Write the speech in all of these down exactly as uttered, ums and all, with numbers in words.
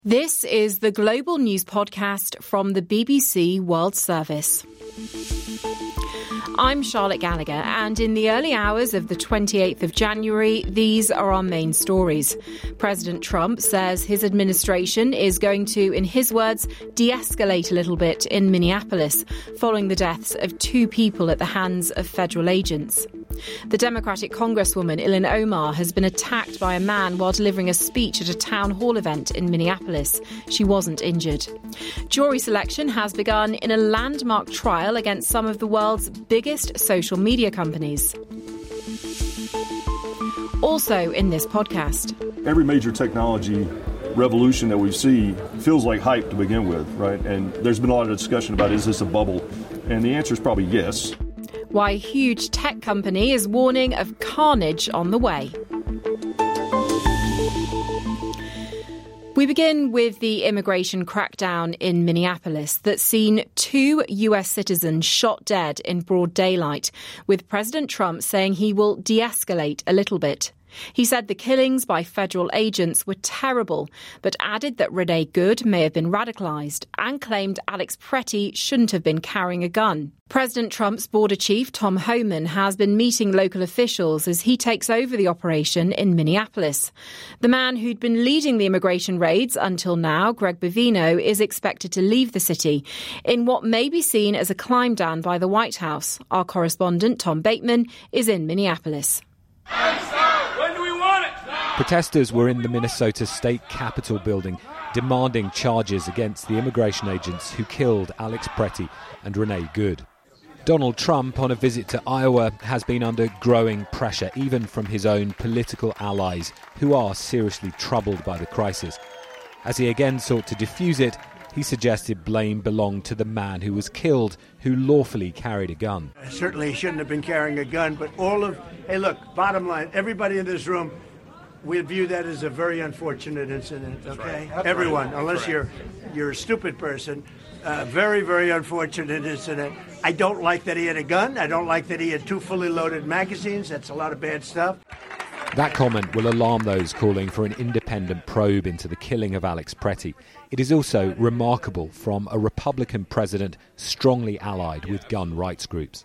This is the Global News Podcast from the B B C World Service. I'm Charlotte Gallagher, and in the early hours of the twenty-eighth of January, these are our main stories. President Trump says his administration is going to, in his words, de-escalate a little bit in Minneapolis, following the deaths of two people at the hands of federal agents. The Democratic Congresswoman Ilhan Omar has been attacked by a man while delivering a speech at a town hall event in Minneapolis. She wasn't injured. Jury selection has begun in a landmark trial against some of the world's biggest social media companies. Also in this podcast. Every major technology revolution that we see feels like hype to begin with, right? And there's been a lot of discussion about, is this a bubble? And the answer is probably yes. Why a huge tech company is warning of carnage on the way. We begin with the immigration crackdown in Minneapolis that's seen two U S citizens shot dead in broad daylight, with President Trump saying he will de-escalate a little bit. He said the killings by federal agents were terrible, but added that Renee Good may have been radicalised and claimed Alex Pretty shouldn't have been carrying a gun. President Trump's border chief, Tom Homan, has been meeting local officials as he takes over the operation in Minneapolis. The man who'd been leading the immigration raids until now, Greg Bovino, is expected to leave the city in what may be seen as a climb down by the White House. Our correspondent, Tom Bateman, is in Minneapolis. Protesters were in the Minnesota State Capitol building demanding charges against the immigration agents who killed Alex Pretty and Renee Good. Donald Trump, on a visit to Iowa, has been under growing pressure, even from his own political allies, who are seriously troubled by the crisis. As he again sought to defuse it, he suggested blame belonged to the man who was killed, who lawfully carried a gun. Certainly he shouldn't have been carrying a gun, but all of, hey look, bottom line, everybody in this room, we view that as a very unfortunate incident, okay? Right. Everyone, right. unless right. you're you're a stupid person. Uh, very, very unfortunate incident. I don't like that he had a gun. I don't like that he had two fully loaded magazines. That's a lot of bad stuff. That comment will alarm those calling for an independent probe into the killing of Alex Pretty. It is also remarkable from a Republican president strongly allied with gun rights groups.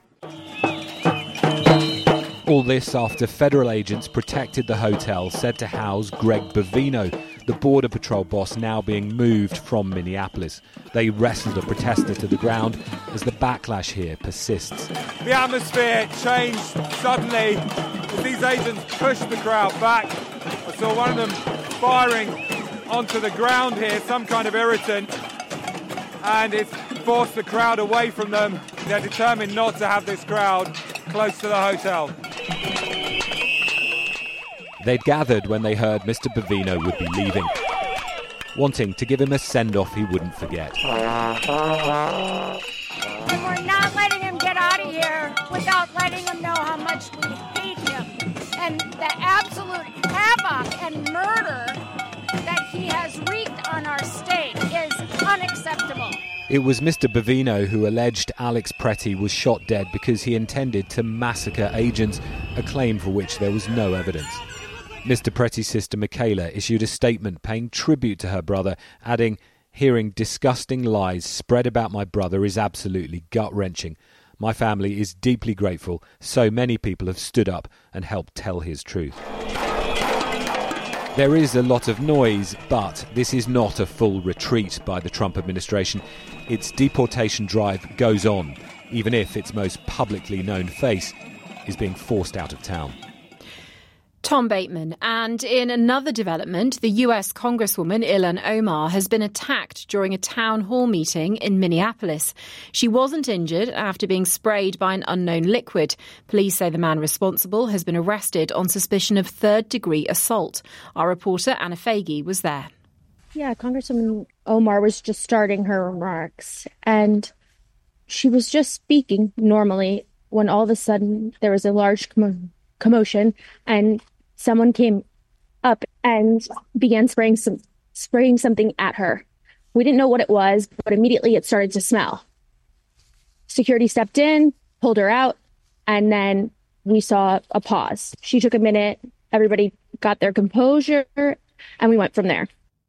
All this after federal agents protected the hotel said to house Greg Bovino, the Border Patrol boss now being moved from Minneapolis. They wrestled a protester to the ground as the backlash here persists. The atmosphere changed suddenly as these agents pushed the crowd back. I saw one of them firing onto the ground here, some kind of irritant, and it's forced the crowd away from them. They're determined not to have this crowd close to the hotel. They'd gathered when they heard Mister Bovino would be leaving, wanting to give him a send-off he wouldn't forget. And we're not letting him get out of here without letting him know how much we hate him. And the absolute havoc and murder that he has wreaked on our state is unacceptable. It was Mister Bovino who alleged Alex Pretty was shot dead because he intended to massacre agents, a claim for which there was no evidence. Mister Pretty's sister Michaela issued a statement paying tribute to her brother, adding, "Hearing disgusting lies spread about my brother is absolutely gut-wrenching. My family is deeply grateful. So many people have stood up and helped tell his truth." There is a lot of noise, but this is not a full retreat by the Trump administration. Its deportation drive goes on, even if its most publicly known face is being forced out of town. Tom Bateman. And in another development, the U S Congresswoman Ilhan Omar has been attacked during a town hall meeting in Minneapolis. She wasn't injured after being sprayed by an unknown liquid. Police say the man responsible has been arrested on suspicion of third-degree assault. Our reporter Anna Fagey was there. Yeah, Congresswoman Omar was just starting her remarks, and she was just speaking normally when all of a sudden there was a large commo- commotion and someone came up and began spraying some spraying something at her. We didn't know what it was, but immediately it started to smell. Security stepped in, pulled her out, and then we saw a pause. She took a minute, everybody got their composure, and we went from there.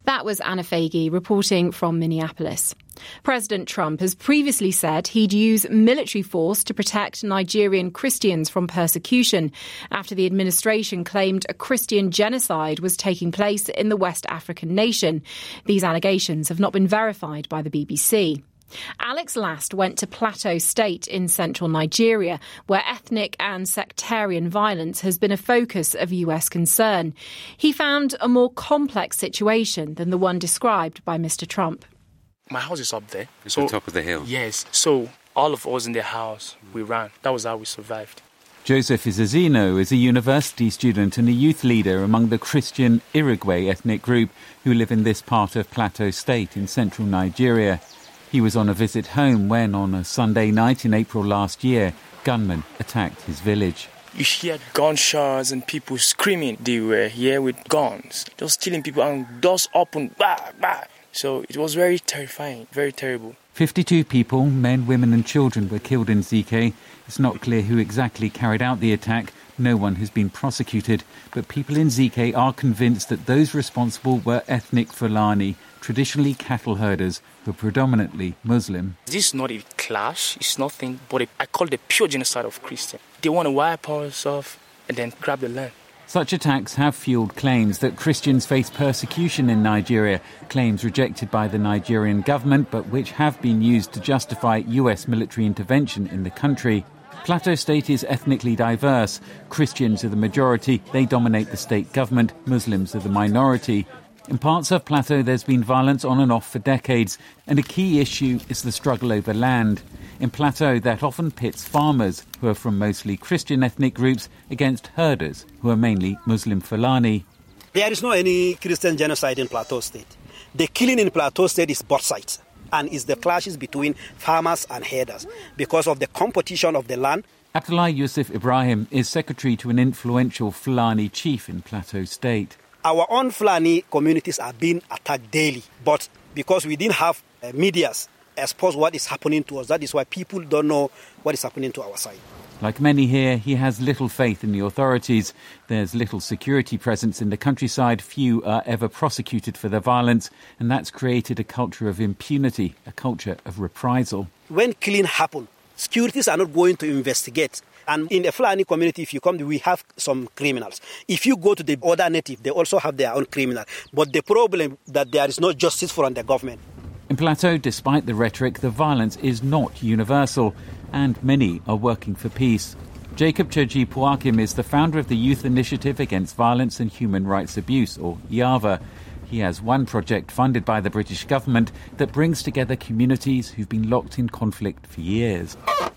That was Anna Fagey reporting from Minneapolis. President Trump has previously said he'd use military force to protect Nigerian Christians from persecution after the administration claimed a Christian genocide was taking place in the West African nation. These allegations have not been verified by the B B C. Alex Last went to Plateau State in central Nigeria, where ethnic and sectarian violence has been a focus of U S concern. He found a more complex situation than the one described by Mister Trump. My house is up there. It's so, on top of the hill? Yes. So all of us in the house, we ran. That was how we survived. Joseph Izazino is a university student and a youth leader among the Christian Irigwe ethnic group who live in this part of Plateau State in central Nigeria. He was on a visit home when, on a Sunday night in April last year, gunmen attacked his village. You hear gunshots and people screaming. They were here with guns, just killing people and doors open. Bah, bah. So it was very terrifying, very terrible. fifty-two people, men, women and children, were killed in Zike. It's not clear who exactly carried out the attack. No one has been prosecuted. But people in Zike are convinced that those responsible were ethnic Fulani, traditionally cattle herders who are predominantly Muslim. This is not a clash, it's nothing but a, I call it the pure genocide of Christians. They want to wipe us off and then grab the land. Such attacks have fuelled claims that Christians face persecution in Nigeria, claims rejected by the Nigerian government but which have been used to justify U S military intervention in the country. Plateau State is ethnically diverse. Christians are the majority, they dominate the state government, Muslims are the minority. In parts of Plateau there's been violence on and off for decades, and a key issue is the struggle over land. In Plateau, that often pits farmers, who are from mostly Christian ethnic groups, against herders, who are mainly Muslim Fulani. There is no any Christian genocide in Plateau State. The killing in Plateau State is both sides, and is the clashes between farmers and herders because of the competition of the land. Abdullah Yusuf Ibrahim is secretary to an influential Fulani chief in Plateau State. Our own Fulani communities are being attacked daily, but because we didn't have uh, medias expose what is happening to us, that is why people don't know what is happening to our side. Like many here, he has little faith in the authorities. There's little security presence in the countryside. Few are ever prosecuted for their violence, and that's created a culture of impunity, a culture of reprisal. When killing happens, securities are not going to investigate. And in the Fulani community, if you come, we have some criminals. If you go to the other native, they also have their own criminal. But the problem is that there is no justice from the government. In Plateau, despite the rhetoric, the violence is not universal, and many are working for peace. Jacob Choji Puakim is the founder of the Youth Initiative Against Violence and Human Rights Abuse, or YAVA. He has one project funded by the British government that brings together communities who've been locked in conflict for years.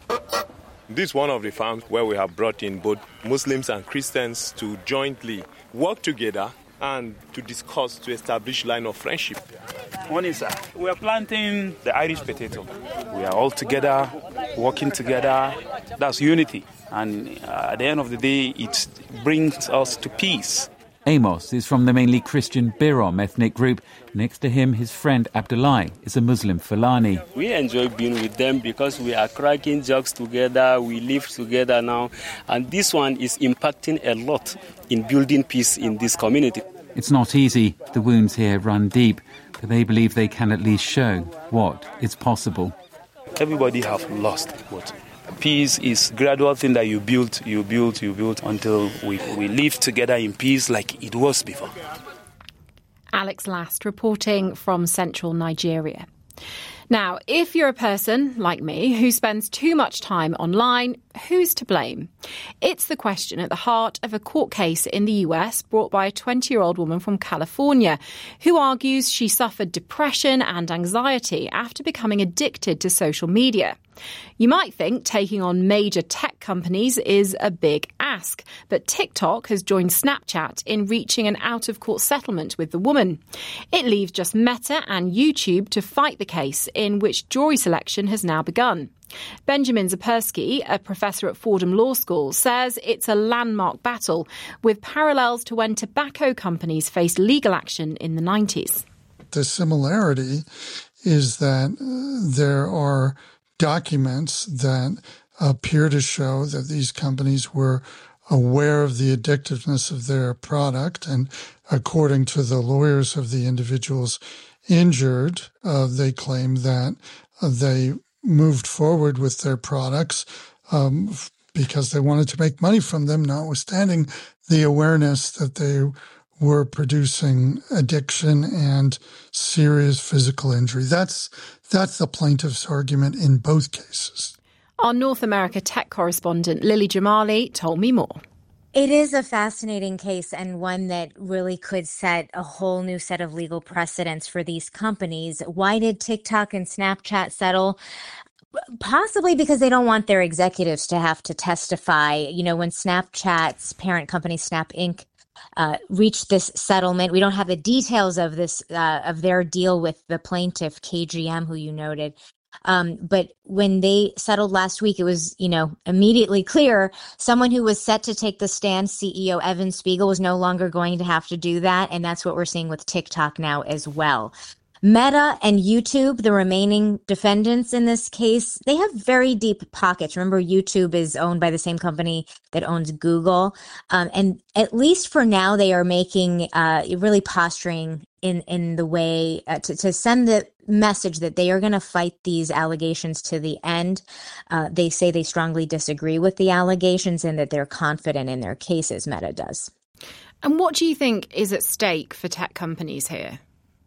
This is one of the farms where we have brought in both Muslims and Christians to jointly work together and to discuss, to establish line of friendship. Morning, sir. We are planting the Irish potato. We are all together, working together. That's unity. And uh, at the end of the day, it brings us to peace. Amos is from the mainly Christian Birom ethnic group. Next to him, his friend Abdullah is a Muslim Fulani. We enjoy being with them because we are cracking jokes together, we live together now, and this one is impacting a lot in building peace in this community. It's not easy. The wounds here run deep, but they believe they can at least show what is possible. Everybody have lost, but peace is a gradual thing that you build, you build, you build until we, we live together in peace like it was before. Alex Last reporting from central Nigeria. Now, if you're a person like me who spends too much time online, who's to blame? It's the question at the heart of a court case in the U S brought by a twenty-year-old woman from California who argues she suffered depression and anxiety after becoming addicted to social media. You might think taking on major tech companies is a big ask, but TikTok has joined Snapchat in reaching an out-of-court settlement with the woman. It leaves just Meta and YouTube to fight the case, in which jury selection has now begun. Benjamin Zapersky, a professor at Fordham Law School, says it's a landmark battle, with parallels to when tobacco companies faced legal action in the nineties. The similarity is that uh, there are documents that appear to show that these companies were aware of the addictiveness of their product. And according to the lawyers of the individuals injured, uh, they claim that uh, they moved forward with their products um, because they wanted to make money from them, notwithstanding the awareness that they were producing addiction and serious physical injury. That's that's the plaintiff's argument in both cases. Our North America tech correspondent Lily Jamali told me more. It is a fascinating case and one that really could set a whole new set of legal precedents for these companies. Why did TikTok and Snapchat settle? Possibly because they don't want their executives to have to testify. You know, when Snapchat's parent company, Snap Incorporated, Uh, reached this settlement. We don't have the details of this, uh, of their deal with the plaintiff, K G M, who you noted. Um, but when they settled last week, it was, you know, immediately clear someone who was set to take the stand, C E O Evan Spiegel, was no longer going to have to do that. And that's what we're seeing with TikTok now as well. Meta and YouTube, the remaining defendants in this case, they have very deep pockets. Remember, YouTube is owned by the same company that owns Google. Um, and at least for now, they are making, uh, really posturing in, in the way uh, to, to send the message that they are going to fight these allegations to the end. Uh, they say they strongly disagree with the allegations and that they're confident in their cases, Meta does. And what do you think is at stake for tech companies here?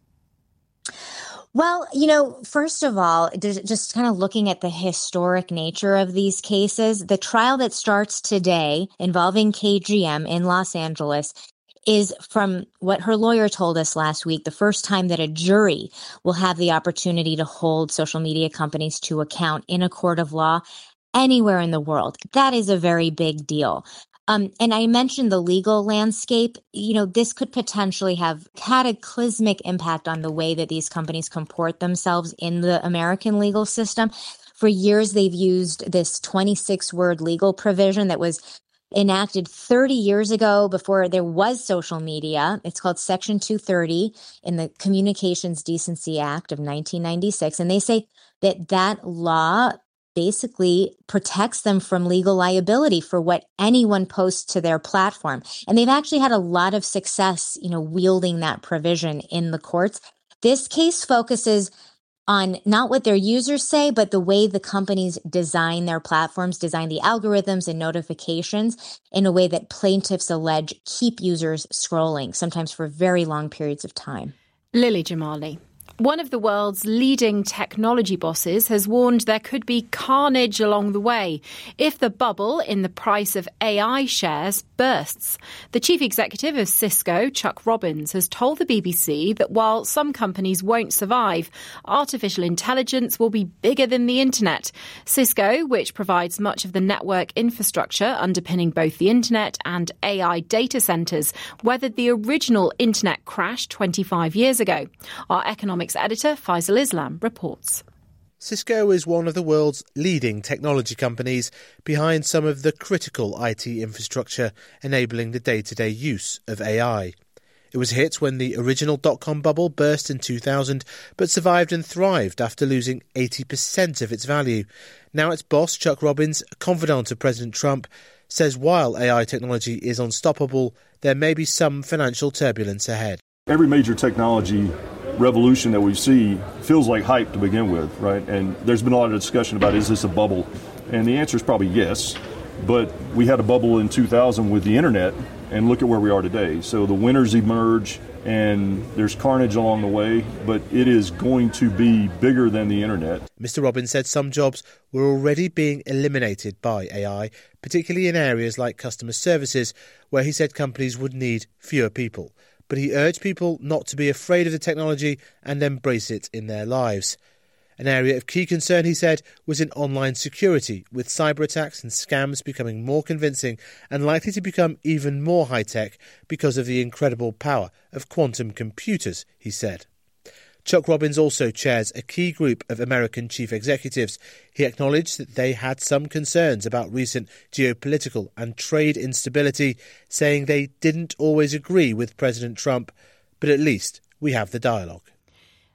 Well, you know, first of all, just kind of looking at the historic nature of these cases, the trial that starts today involving K G M in Los Angeles is, from what her lawyer told us last week, the first time that a jury will have the opportunity to hold social media companies to account in a court of law anywhere in the world. That is a very big deal. Um, and I mentioned the legal landscape. You know, this could potentially have cataclysmic impact on the way that these companies comport themselves in the American legal system. For years, they've used this twenty-six word legal provision that was enacted thirty years ago before there was social media. It's called Section two thirty in the Communications Decency Act of nineteen ninety-six. And they say that that law basically protects them from legal liability for what anyone posts to their platform. And they've actually had a lot of success, you know, wielding that provision in the courts. This case focuses on not what their users say, but the way the companies design their platforms, design the algorithms and notifications in a way that plaintiffs allege keep users scrolling, sometimes for very long periods of time. Lily Jamali. One of the world's leading technology bosses has warned there could be carnage along the way if the bubble in the price of A I shares bursts. The chief executive of Cisco, Chuck Robbins, has told the B B C that while some companies won't survive, artificial intelligence will be bigger than the internet. Cisco, which provides much of the network infrastructure underpinning both the internet and A I data centers, weathered the original internet crash twenty-five years ago. Our economic editor Faisal Islam reports. Cisco is one of the world's leading technology companies behind some of the critical I T infrastructure enabling the day-to-day use of A I. It was hit when the original dot-com bubble burst in two thousand, but survived and thrived after losing eighty percent of its value. Now its boss, Chuck Robbins, a confidant of President Trump, says while A I technology is unstoppable, there may be some financial turbulence ahead. Every major technology revolution that we see feels like hype to begin with, right? And there's been a lot of discussion about, is this a bubble? And the answer is probably yes. But we had a bubble in two thousand with the internet, and look at where we are today. So the winners emerge, and there's carnage along the way, but it is going to be bigger than the internet. Mister Robbins said some jobs were already being eliminated by A I, particularly in areas like customer services, where he said companies would need fewer people. But he urged people not to be afraid of the technology and embrace it in their lives. An area of key concern, he said, was in online security, with cyber attacks and scams becoming more convincing and likely to become even more high-tech because of the incredible power of quantum computers, he said. Chuck Robbins also chairs a key group of American chief executives. He acknowledged that they had some concerns about recent geopolitical and trade instability, saying they didn't always agree with President Trump, but at least we have the dialogue.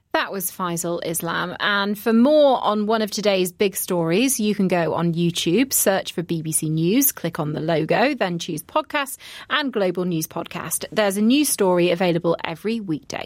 That was Faisal Islam. And for more on one of today's big stories, you can go on YouTube, search for B B C News, click on the logo, then choose Podcasts and Global News Podcast. There's a new story available every weekday.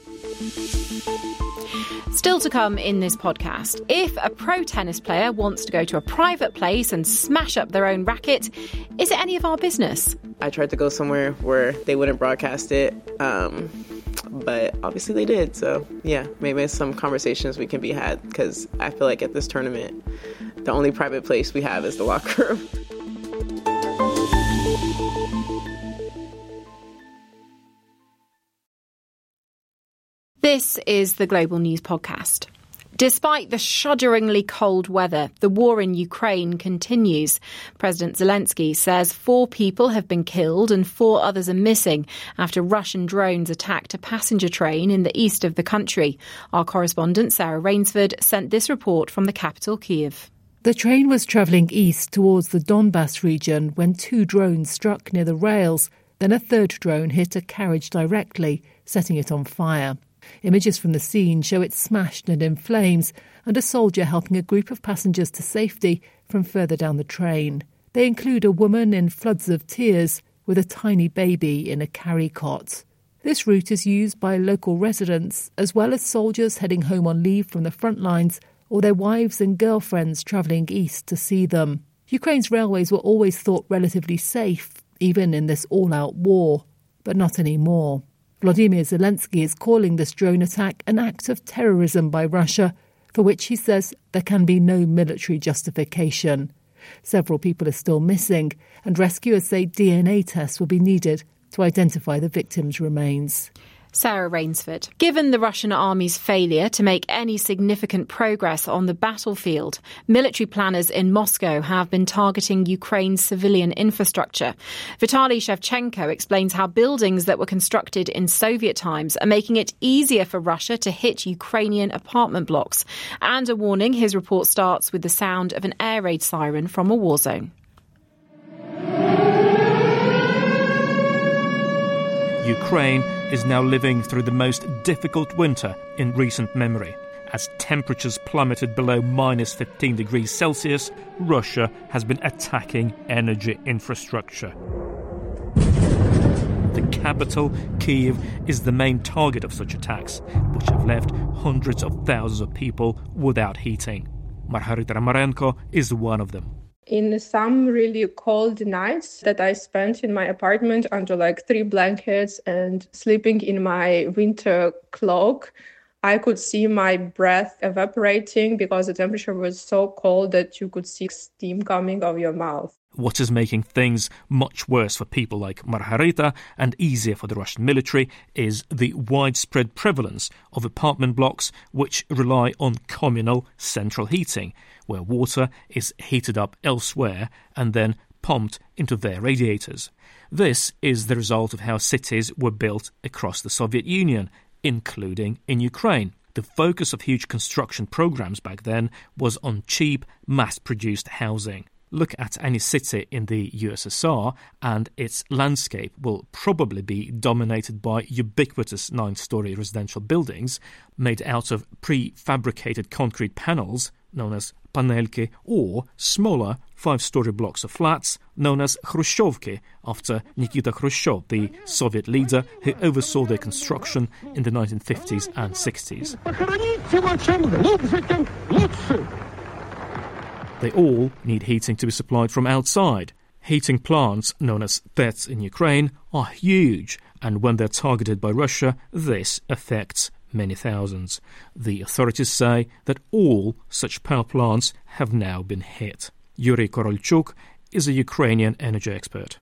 Still to come in this podcast, if a pro tennis player wants to go to a private place and smash up their own racket, is it any of our business? I tried to go somewhere where they wouldn't broadcast it, um, but obviously they did. So, yeah, maybe some conversations we can be had, because I feel like at this tournament, the only private place we have is the locker room. This is the Global News Podcast. Despite the shudderingly cold weather, the war in Ukraine continues. President Zelensky says four people have been killed and four others are missing after Russian drones attacked a passenger train in the east of the country. Our correspondent Sarah Rainsford sent this report from the capital, Kyiv. The train was travelling east towards the Donbas region when two drones struck near the rails. Then a third drone hit a carriage directly, setting it on fire. Images from the scene show it smashed and in flames, and a soldier helping a group of passengers to safety from further down the train. They include a woman in floods of tears with a tiny baby in a carry cot. This route is used by local residents, as well as soldiers heading home on leave from the front lines or their wives and girlfriends travelling east to see them. Ukraine's railways were always thought relatively safe, even in this all-out war, but not anymore. Volodymyr Zelensky is calling this drone attack an act of terrorism by Russia, for which he says there can be no military justification. Several people are still missing, and rescuers say D N A tests will be needed to identify the victims' remains. Sarah Rainsford. Given the Russian army's failure to make any significant progress on the battlefield, military planners in Moscow have been targeting Ukraine's civilian infrastructure. Vitaly Shevchenko explains how buildings that were constructed in Soviet times are making it easier for Russia to hit Ukrainian apartment blocks. And a warning, his report starts with the sound of an air raid siren from a war zone. Ukraine is now living through the most difficult winter in recent memory. As temperatures plummeted below minus fifteen degrees Celsius, Russia has been attacking energy infrastructure. The capital, Kyiv, is the main target of such attacks, which have left hundreds of thousands of people without heating. Margarita Ramarenko is one of them. In some really cold nights that I spent in my apartment under like three blankets and sleeping in my winter cloak, I could see my breath evaporating because the temperature was so cold that you could see steam coming out of your mouth. What is making things much worse for people like Margarita and easier for the Russian military is the widespread prevalence of apartment blocks which rely on communal central heating, where water is heated up elsewhere and then pumped into their radiators. This is the result of how cities were built across the Soviet Union, including in Ukraine. The focus of huge construction programs back then was on cheap, mass-produced housing. Look at any city in the U S S R and its landscape will probably be dominated by ubiquitous nine-storey residential buildings made out of prefabricated concrete panels known as panelki, or smaller five-storey blocks of flats known as Khrushchevki, after Nikita Khrushchev, the Soviet leader who oversaw their construction in the nineteen fifties and sixties. They all need heating to be supplied from outside. Heating plants, known as T E Ts in Ukraine, are huge, and when they're targeted by Russia, this affects many thousands. The authorities say that all such power plants have now been hit. Yuri Korolchuk is a Ukrainian energy expert.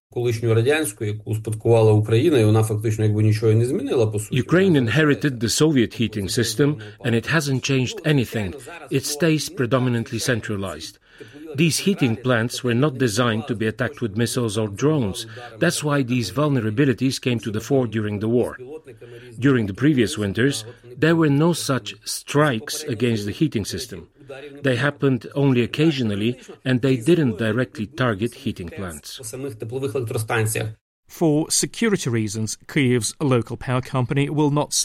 Ukraine inherited the Soviet heating system, and it hasn't changed anything. It stays predominantly centralized. These heating plants were not designed to be attacked with missiles or drones. That's why these vulnerabilities came to the fore during the war. During the previous winters, there were no such strikes against the heating system. They happened only occasionally, and they didn't directly target heating plants. For security reasons, Kyiv's local power company will not say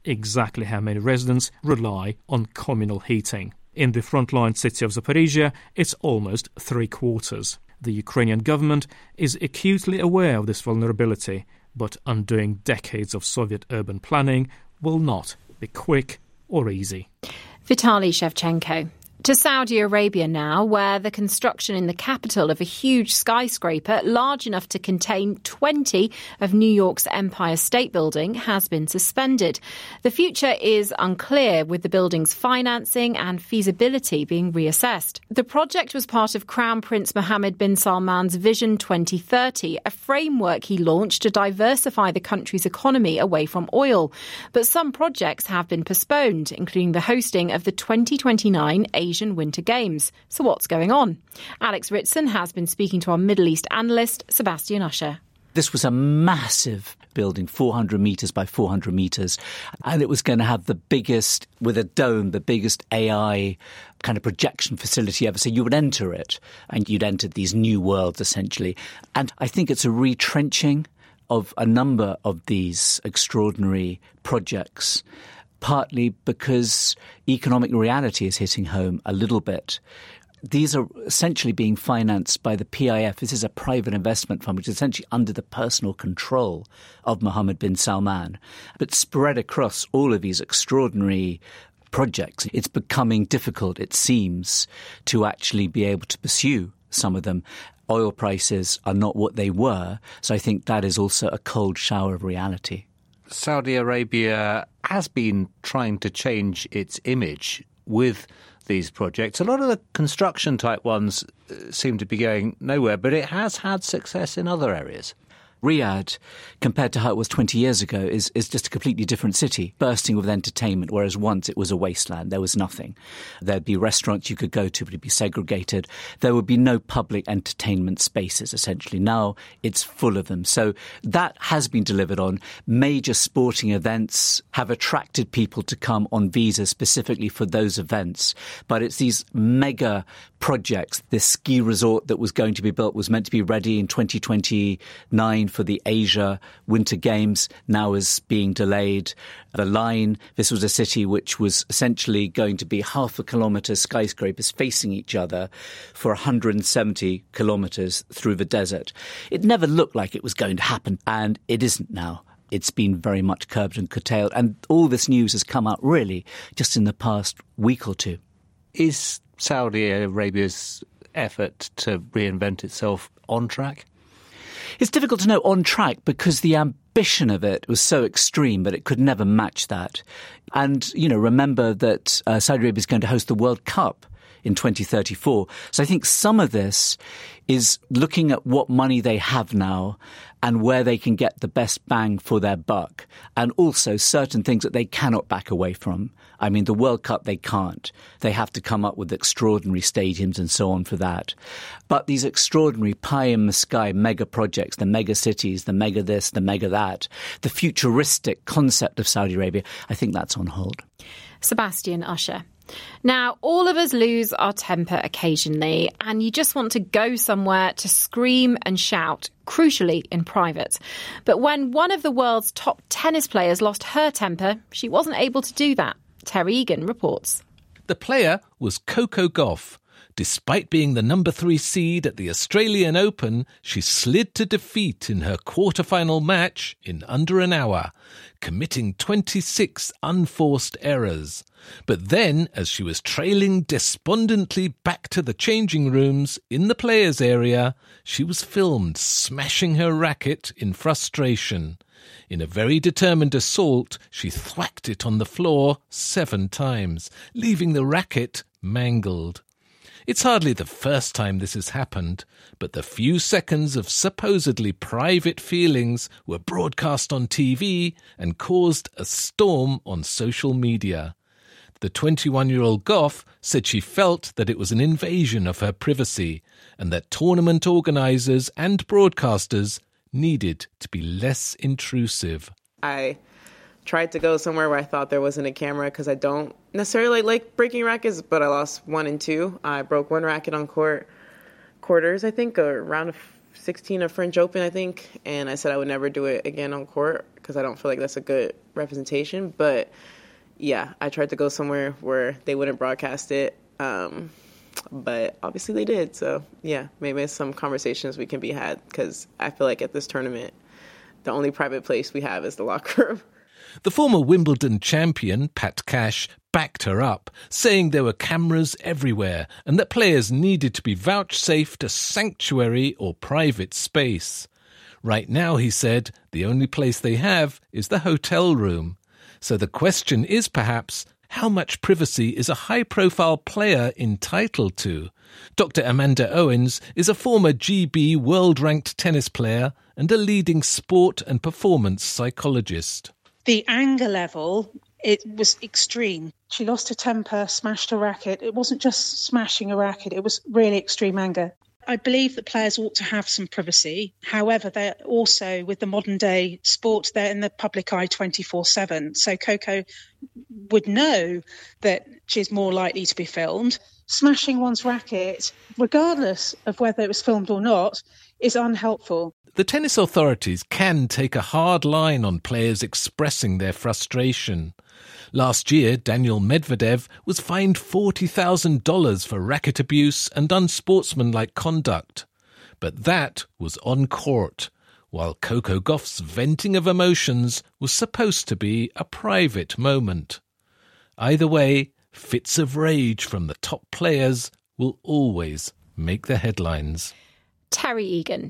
exactly how many residents rely on communal heating. In the frontline city of Zaporizhia, it's almost three quarters. The Ukrainian government is acutely aware of this vulnerability, but undoing decades of Soviet urban planning will not be quick or easy. Vitaly Shevchenko. To Saudi Arabia now, where the construction in the capital of a huge skyscraper large enough to contain twenty of New York's Empire State Building has been suspended. The future is unclear, with the building's financing and feasibility being reassessed. The project was part of Crown Prince Mohammed bin Salman's Vision twenty thirty, a framework he launched to diversify the country's economy away from oil. But some projects have been postponed, including the hosting of the twenty twenty-nine Asian Winter Games. So what's going on? Alex Ritson has been speaking to our Middle East analyst, Sebastian Usher. This was a massive building, four hundred metres by four hundred metres, and it was going to have the biggest, with a dome, the biggest A I kind of projection facility ever. So you would enter it, and you'd enter these new worlds, essentially. And I think it's a retrenching of a number of these extraordinary projects, partly because economic reality is hitting home a little bit. These are essentially being financed by the P I F. This is a private investment fund, which is essentially under the personal control of Mohammed bin Salman. But spread across all of these extraordinary projects, it's becoming difficult, it seems, to actually be able to pursue some of them. Oil prices are not what they were, so I think that is also a cold shower of reality. Saudi Arabia has been trying to change its image with these projects. A lot of the construction type ones seem to be going nowhere, but it has had success in other areas. Riyadh, compared to how it was twenty years ago, is, is just a completely different city, bursting with entertainment, whereas once it was a wasteland. There was nothing. There'd be restaurants you could go to, but it'd be segregated. There would be no public entertainment spaces, essentially. Now it's full of them. So that has been delivered on. Major sporting events have attracted people to come on visas specifically for those events. But it's these mega projects. This ski resort that was going to be built was meant to be ready in twenty twenty-nine for the Asia Winter Games, now is being delayed. The Line, this was a city which was essentially going to be half a kilometre skyscrapers facing each other for one hundred seventy kilometres through the desert. It never looked like it was going to happen, and it isn't now. It's been very much curbed and curtailed, and all this news has come out really just in the past week or two. Is Saudi Arabia's effort to reinvent itself on track? It's difficult to know on track because the ambition of it was so extreme, but it could never match that. And, you know, remember that uh, Saudi Arabia is going to host the World Cup in twenty thirty-four. So I think some of this is looking at what money they have now and where they can get the best bang for their buck, and also certain things that they cannot back away from. I mean, the World Cup, they can't. They have to come up with extraordinary stadiums and so on for that. But these extraordinary pie-in-the-sky mega projects, the mega cities, the mega this, the mega that, the futuristic concept of Saudi Arabia, I think that's on hold. Sebastian Usher. Now, all of us lose our temper occasionally, and you just want to go somewhere to scream and shout, crucially in private. But when one of the world's top tennis players lost her temper, she wasn't able to do that. Terry Egan reports. The player was Coco Gauff. Despite being the number three seed at the Australian Open, she slid to defeat in her quarter-final match in under an hour, committing twenty-six unforced errors. But then, as she was trailing despondently back to the changing rooms in the players' area, she was filmed smashing her racket in frustration. In a very determined assault, she thwacked it on the floor seven times, leaving the racket mangled. It's hardly the first time this has happened, but the few seconds of supposedly private feelings were broadcast on T V and caused a storm on social media. The twenty-one-year-old Gauff said she felt that it was an invasion of her privacy and that tournament organisers and broadcasters needed to be less intrusive. I tried to go somewhere where I thought there wasn't a camera because I don't necessarily like breaking rackets, but I lost one and two. I broke one racket on court quarters, I think, or round of sixteen, a French Open, I think, and I said I would never do it again on court because I don't feel like that's a good representation. But yeah, I tried to go somewhere where they wouldn't broadcast it, um, but obviously they did. So yeah, maybe some conversations we can be had because I feel like at this tournament, the only private place we have is the locker room. The former Wimbledon champion, Pat Cash, backed her up, saying there were cameras everywhere and that players needed to be vouchsafed a sanctuary or private space. Right now, he said, the only place they have is the hotel room. So the question is perhaps, how much privacy is a high-profile player entitled to? Doctor Amanda Owens is a former G B world-ranked tennis player and a leading sport and performance psychologist. The anger level, it was extreme. She lost her temper, smashed a racket. It wasn't just smashing a racket, it was really extreme anger. I believe that players ought to have some privacy. However, they're also, with the modern day sport, they're in the public eye twenty-four seven. So Coco would know that she's more likely to be filmed. Smashing one's racket, regardless of whether it was filmed or not, is unhelpful. The tennis authorities can take a hard line on players expressing their frustration. Last year, Daniil Medvedev was fined forty thousand dollars for racket abuse and unsportsmanlike conduct. But that was on court, while Coco Gauff's venting of emotions was supposed to be a private moment. Either way, fits of rage from the top players will always make the headlines. Terry Egan.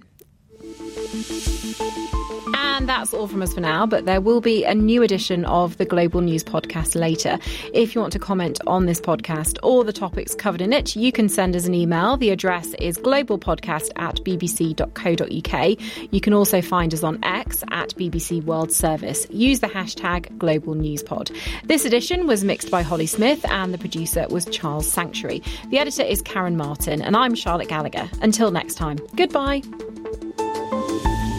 And that's all from us for now, but there will be a new edition of the Global News podcast later. If you want to comment on this podcast or the topics covered in it, you can send us an email. The address is globalpodcast at bbc dot co dot uk. You can also find us on X at B B C World Service. Use the hashtag Global News Pod. This edition was mixed by Holly Smith and the producer was Charles Sanctuary. The editor is Karen Martin and I'm Charlotte Gallagher. Until next time, goodbye.